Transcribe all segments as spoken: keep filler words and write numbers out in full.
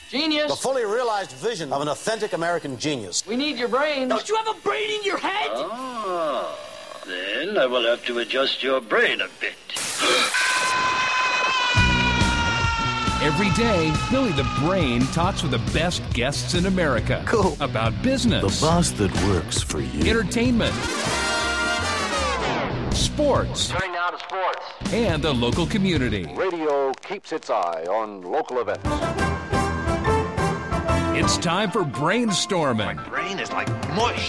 Genius. The fully realized vision of an authentic American genius. We need your brain. Don't you have a brain in your head? Ah, then I will have to adjust your brain a bit. Every day, Billy the Brain talks with the best guests in America. Cool. About business. The boss that works for you. Entertainment. Sports. Turning now to sports. And the local community. Radio keeps its eye on local events. It's time for Brainstorming. My brain is like mush.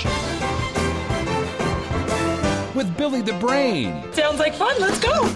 With Billy the Brain. Sounds like fun. Let's go.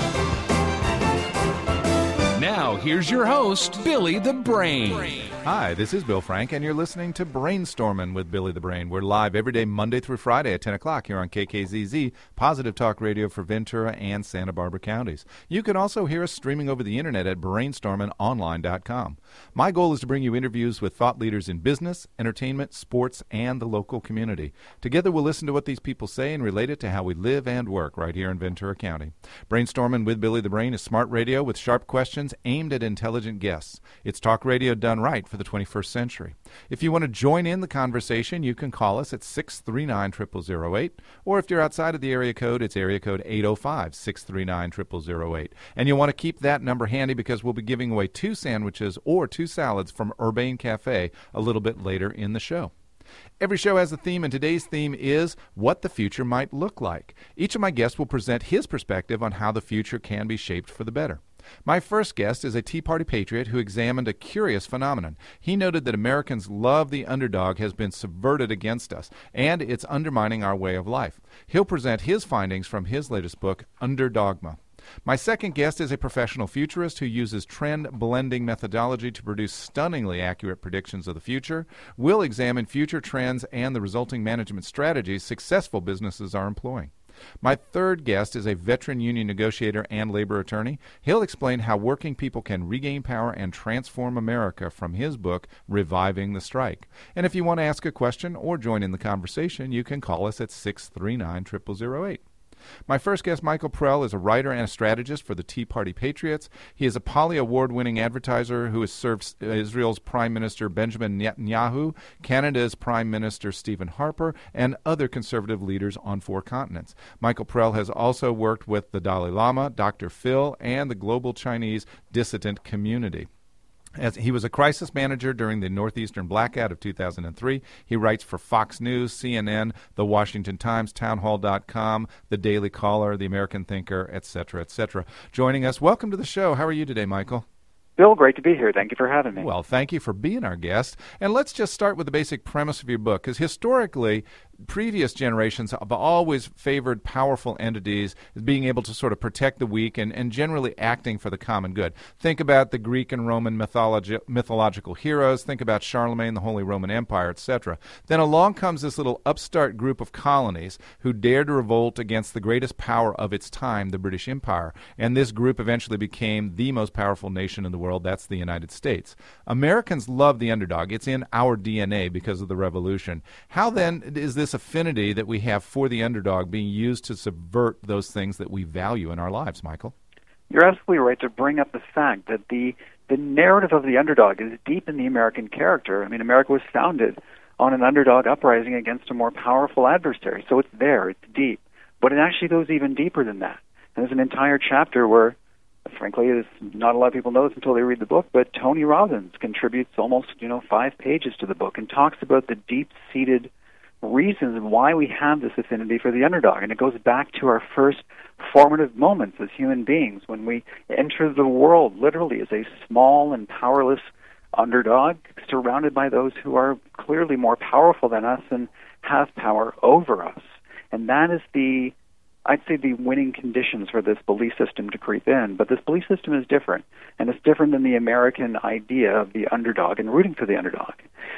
Now, here's your host, Billy the Brain. Hi, this is Bill Frank, and you're listening to Brainstorming with Billy the Brain. We're live every day, Monday through Friday at ten o'clock here on K K Z Z, Positive Talk Radio for Ventura and Santa Barbara counties. You can also hear us streaming over the internet at brainstorming online dot com. My goal is to bring you interviews with thought leaders in business, entertainment, sports, and the local community. Together, we'll listen to what these people say and relate it to how we live and work right here in Ventura County. Brainstorming with Billy the Brain is smart radio with sharp questions aimed at intelligent guests. It's talk radio done right for the twenty-first century. If you want to join in the conversation, you can call us at six three nine, zero zero zero eight, or if you're outside of the area code, it's area code eight oh five, six three nine, zero zero zero eight. And you'll want to keep that number handy because we'll be giving away two sandwiches or two salads from Urbane Cafe a little bit later in the show. Every show has a theme, and today's theme is what the future might look like. Each of my guests will present his perspective on how the future can be shaped for the better. My first guest is a Tea Party patriot who examined a curious phenomenon. He noted that Americans love the underdog has been subverted against us, and it's undermining our way of life. He'll present his findings from his latest book, Underdogma. My second guest is a professional futurist who uses trend-blending methodology to produce stunningly accurate predictions of the future. We'll examine future trends and the resulting management strategies successful businesses are employing. My third guest is a veteran union negotiator and labor attorney. He'll explain how working people can regain power and transform America from his book, Reviving the Strike. And if you want to ask a question or join in the conversation, you can call us at six three nine, zero zero zero eight. My first guest, Michael Prell, is a writer and a strategist for the Tea Party Patriots. He is a Poly Award-winning advertiser who has served Israel's Prime Minister Benjamin Netanyahu, Canada's Prime Minister Stephen Harper, and other conservative leaders on four continents. Michael Prell has also worked with the Dalai Lama, Doctor Phil, and the global Chinese dissident community. As he was a crisis manager during the Northeastern blackout of two thousand three. He writes for Fox News, C N N, The Washington Times, townhall dot com, The Daily Caller, The American Thinker, et cetera, et cetera. Joining us, welcome to the show. How are you today, Michael? Bill, great to be here. Thank you for having me. Well, thank you for being our guest. And let's just start with the basic premise of your book, because historically, previous generations have always favored powerful entities as being able to sort of protect the weak and, and generally acting for the common good. Think about the Greek and Roman mythologi- mythological heroes. Think about Charlemagne, the Holy Roman Empire, et cetera. Then along comes this little upstart group of colonies who dared to revolt against the greatest power of its time, the British Empire. And this group eventually became the most powerful nation in the world. That's the United States. Americans love the underdog. It's in our D N A because of the revolution. How then is this affinity that we have for the underdog being used to subvert those things that we value in our lives, Michael? You're absolutely right to bring up the fact that the, the narrative of the underdog is deep in the American character. I mean, America was founded on an underdog uprising against a more powerful adversary, so it's there, it's deep. But it actually goes even deeper than that. And there's an entire chapter where, frankly, is not a lot of people know this until they read the book, but Tony Robbins contributes almost, you know, five pages to the book and talks about the deep-seated reasons why we have this affinity for the underdog. And it goes back to our first formative moments as human beings when we enter the world literally as a small and powerless underdog surrounded by those who are clearly more powerful than us and have power over us. And that is the, I'd say, the winning conditions for this belief system to creep in. But this belief system is different, and it's different than the American idea of the underdog and rooting for the underdog.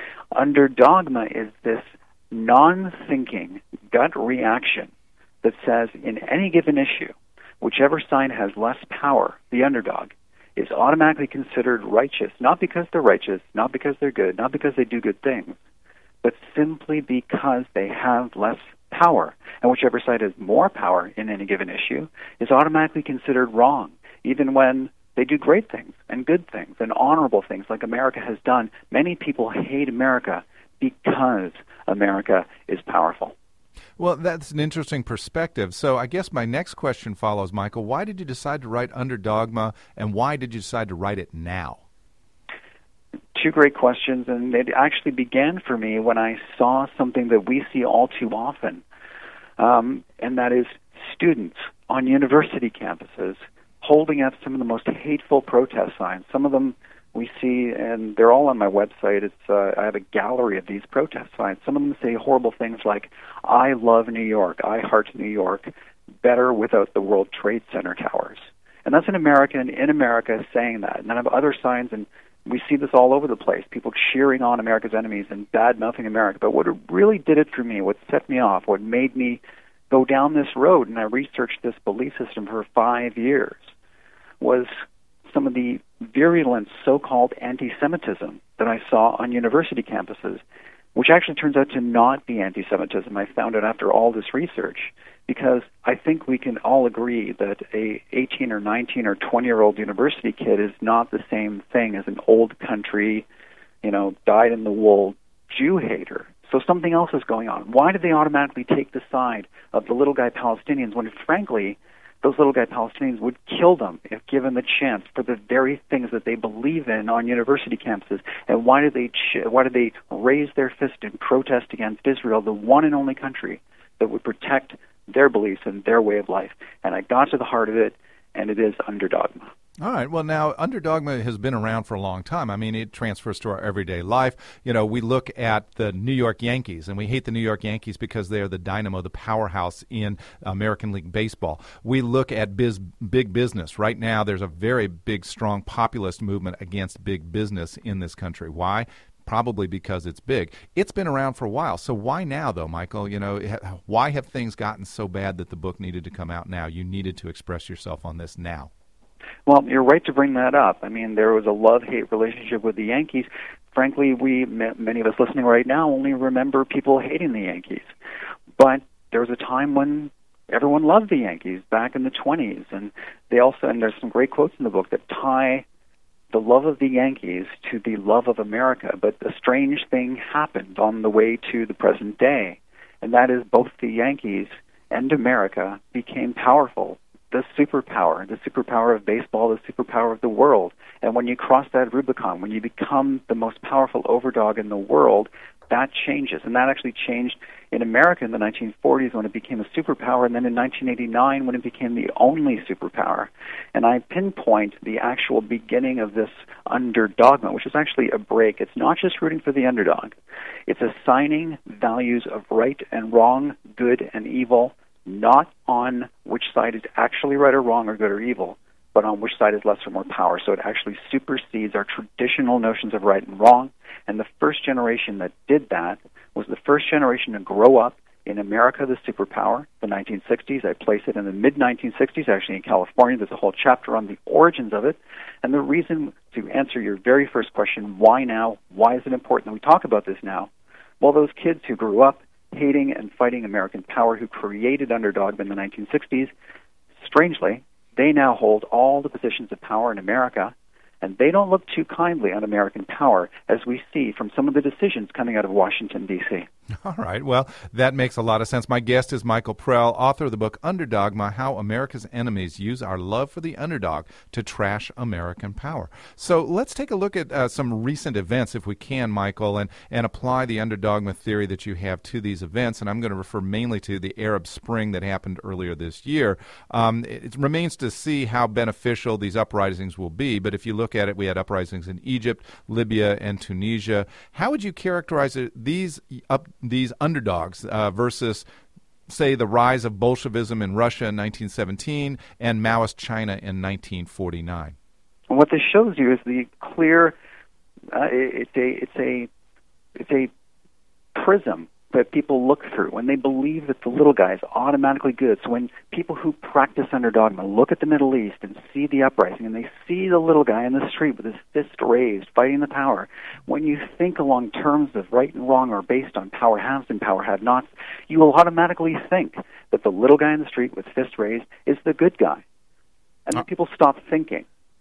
Underdogma is this non-thinking gut reaction that says in any given issue, whichever side has less power, the underdog, is automatically considered righteous, not because they're righteous, not because they're good, not because they do good things, but simply because they have less power. And whichever side has more power in any given issue is automatically considered wrong, even when They do great things and good things and honorable things like America has done. Many people hate America because America is powerful. Well, that's an interesting perspective. So I guess my next question follows, Michael. Why did you decide to write Underdogma, and why did you decide to write it now? Two great questions, and it actually began for me when I saw something that we see all too often, um, and that is students on university campuses holding up some of the most hateful protest signs. Some of them we see, and they're all on my website. It's uh, I have a gallery of these protest signs. Some of them say horrible things like, "I love New York," "I heart New York," "better without the World Trade Center towers." And that's an American in America saying that. And then I have other signs, and we see this all over the place, people cheering on America's enemies and bad-mouthing America. But what really did it for me, what set me off, what made me go down this road, and I researched this belief system for five years, was some of the virulent so-called anti-Semitism that I saw on university campuses, which actually turns out to not be anti-Semitism. I found it after all this research, because I think we can all agree that a eighteen or nineteen or twenty-year-old university kid is not the same thing as an old country, you know, dyed-in-the-wool Jew hater. So something else is going on. Why did they automatically take the side of the little guy Palestinians when, frankly, those little guy Palestinians would kill them if given the chance for the very things that they believe in on university campuses? And why did they ch- why did they raise their fist in protest against Israel, the one and only country that would protect their beliefs and their way of life? And I got to the heart of it, and it is Underdogma. All right. Well, now, Underdogma has been around for a long time. I mean, it transfers to our everyday life. You know, we look at the New York Yankees, and we hate the New York Yankees because they are the dynamo, the powerhouse in American League Baseball. We look at biz, big business. Right now, there's a very big, strong populist movement against big business in this country. Why? Probably because it's big. It's been around for a while. So why now, though, Michael? You know, why have things gotten so bad that the book needed to come out now? You needed to express yourself on this now. Well, you're right to bring that up. I mean, there was a love-hate relationship with the Yankees. Frankly, we, many of us listening right now, only remember people hating the Yankees. But there was a time when everyone loved the Yankees back in the twenties, and they also, and there's some great quotes in the book that tie the love of the Yankees to the love of America. But a strange thing happened on the way to the present day, and that is both the Yankees and America became powerful. The superpower, the superpower of baseball, the superpower of the world. And when you cross that Rubicon, when you become the most powerful overdog in the world, that changes. And that actually changed in America in the nineteen forties when it became a superpower, and then in nineteen eighty-nine when it became the only superpower. And I pinpoint the actual beginning of this Underdogma, which is actually a break. It's not just rooting for the underdog. It's assigning values of right and wrong, good and evil, not on which side is actually right or wrong or good or evil, but on which side is less or more power. So it actually supersedes our traditional notions of right and wrong. And the first generation that did that was the first generation to grow up in America, the superpower, the nineteen sixties. I place it in the mid nineteen sixties, actually in California. There's a whole chapter on the origins of it. And the reason, to answer your very first question, why now? Why is it important that we talk about this now? Well, those kids who grew up hating and fighting American power, who created Underdog in the nineteen sixties, strangely, they now hold all the positions of power in America, and they don't look too kindly on American power, as we see from some of the decisions coming out of Washington, D C All right. Well, that makes a lot of sense. My guest is Michael Prell, author of the book Underdogma, How America's Enemies Use Our Love for the Underdog to Trash American Power. So let's take a look at uh, some recent events, if we can, Michael, and, and apply the Underdogma theory that you have to these events. And I'm going to refer mainly to the Arab Spring that happened earlier this year. Um, it remains to see how beneficial these uprisings will be, but if you look at it, we had uprisings in Egypt, Libya, and Tunisia. How would you characterize it, these up these underdogs uh, versus, say, the rise of Bolshevism in Russia in nineteen seventeen and Maoist China in nineteen forty-nine? What this shows you is the clear. Uh, it's a it's a it's a prism that people look through when they believe that the little guy is automatically good. So when people who practice Underdogma look at the Middle East and see the uprising and they see the little guy in the street with his fist raised fighting the power, when you think along terms of right and wrong or based on power haves and power have-nots, you will automatically think that the little guy in the street with fist raised is the good guy. And then people stop thinking.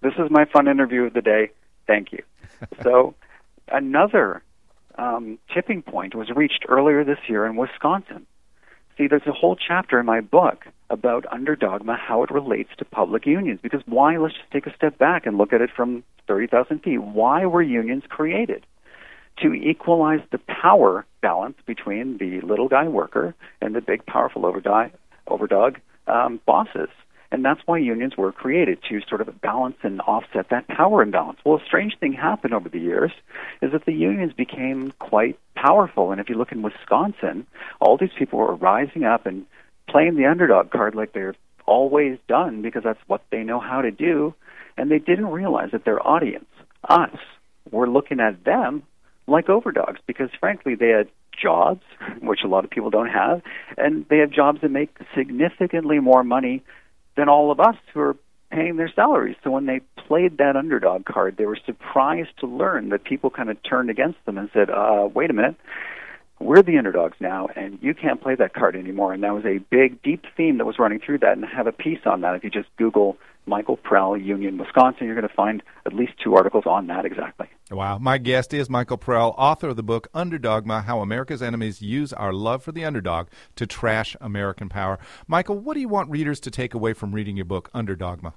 This is my fun interview of the day. Thank you. So another um, tipping point was reached earlier this year in Wisconsin. See, there's a whole chapter in my book about underdogma, how it relates to public unions. Because why? Let's just take a step back and look at it from thirty thousand feet. Why were unions created? To equalize the power balance between the little guy worker and the big, powerful overdog, overdog um, bosses. And that's why unions were created, to sort of balance and offset that power imbalance. Well, a strange thing happened over the years is that the unions became quite powerful. And if you look in Wisconsin, all these people were rising up and playing the underdog card like they're always done, because that's what they know how to do. And they didn't realize that their audience, us, were looking at them like overdogs, because frankly they had jobs, which a lot of people don't have, and they have jobs that make significantly more money than all of us who are paying their salaries. So when they played that underdog card, they were surprised to learn that people kind of turned against them and said, uh, wait a minute, we're the underdogs now, and you can't play that card anymore. And that was a big, deep theme that was running through that, and I have a piece on that. If you just Google Michael Prell, Union, Wisconsin, you're going to find at least two articles on that exactly. Wow. My guest is Michael Prell, author of the book Underdogma, How America's Enemies Use Our Love for the Underdog to Trash American Power. Michael, what do you want readers to take away from reading your book, Underdogma?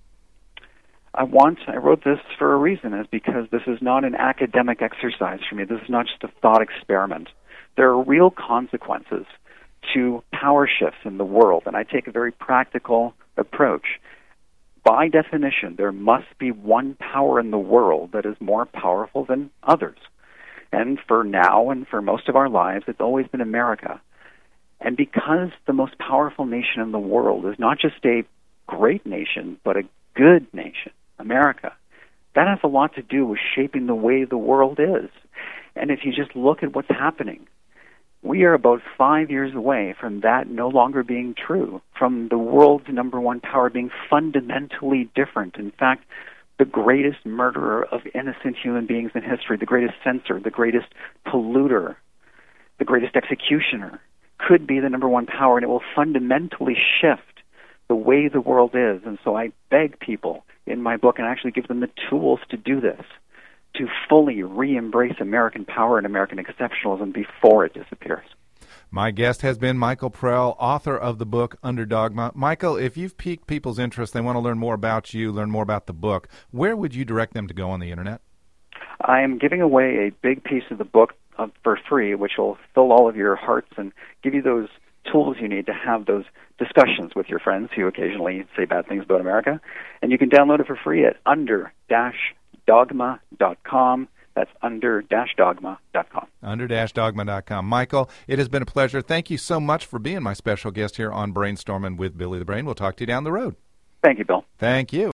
I want, I wrote this for a reason, is because this is not an academic exercise for me. This is not just a thought experiment. There are real consequences to power shifts in the world, and I take a very practical approach. By definition, there must be one power in the world that is more powerful than others. And for now and for most of our lives, it's always been America. And because the most powerful nation in the world is not just a great nation, but a good nation, America, that has a lot to do with shaping the way the world is. And if you just look at what's happening, we are about five years away from that no longer being true, from the world's number one power being fundamentally different. In fact, the greatest murderer of innocent human beings in history, the greatest censor, the greatest polluter, the greatest executioner, could be the number one power, and it will fundamentally shift the way the world is. And so I beg people in my book, and actually give them the tools to do this, to fully re-embrace American power and American exceptionalism before it disappears. My guest has been Michael Prell, author of the book Underdogma. Michael, if you've piqued people's interest, they want to learn more about you, learn more about the book, where would you direct them to go on the Internet? I am giving away a big piece of the book uh, for free, which will fill all of your hearts and give you those tools you need to have those discussions with your friends who occasionally say bad things about America. And you can download it for free at under dash dogma dot com. That's under dash dogma dot com. under dash dogma dot com. Michael, it has been a pleasure. Thank you so much for being my special guest here on Brainstorming with Billy the Brain. We'll talk to you down the road. Thank you, Bill. Thank you.